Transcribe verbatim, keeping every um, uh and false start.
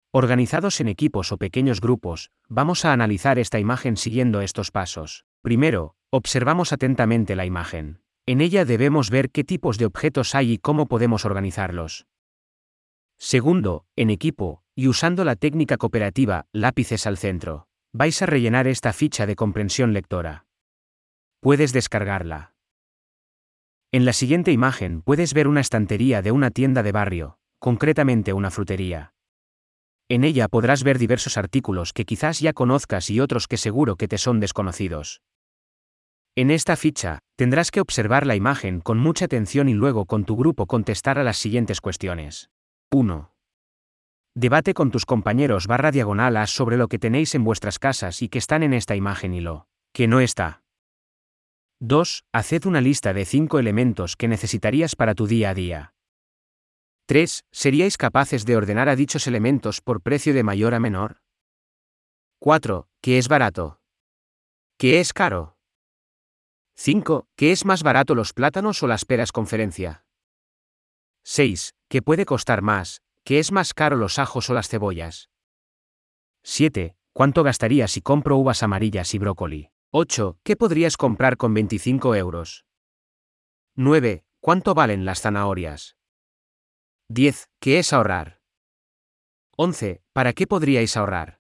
Organizados en equipos o pequeños grupos, vamos a analizar esta imagen siguiendo estos pasos. Primero, observamos atentamente la imagen. En ella debemos ver qué tipos de objetos hay y cómo podemos organizarlos. Segundo, en equipo, y usando la técnica cooperativa, lápices al centro, vais a rellenar esta ficha de comprensión lectora. Puedes descargarla. En la siguiente imagen puedes ver una estantería de una tienda de barrio, concretamente una frutería. En ella podrás ver diversos artículos que quizás ya conozcas y otros que seguro que te son desconocidos. En esta ficha, tendrás que observar la imagen con mucha atención y luego con tu grupo contestar a las siguientes cuestiones. uno. Debate con tus compañeros barra diagonal A sobre lo que tenéis en vuestras casas y que están en esta imagen y lo que no está. dos. Haced una lista de cinco elementos que necesitarías para tu día a día. tres. ¿Seríais capaces de ordenar a dichos elementos por precio de mayor a menor? cuatro. ¿Qué es barato? ¿Qué es caro? cinco. ¿Qué es más barato, los plátanos o las peras conferencia? seis. ¿Qué puede costar más? ¿Qué es más caro, los ajos o las cebollas? siete. ¿Cuánto gastaría si compro uvas amarillas y brócoli? ocho. ¿Qué podrías comprar con veinticinco euros? nueve. ¿Cuánto valen las zanahorias? diez. ¿Qué es ahorrar? once. ¿Para qué podríais ahorrar?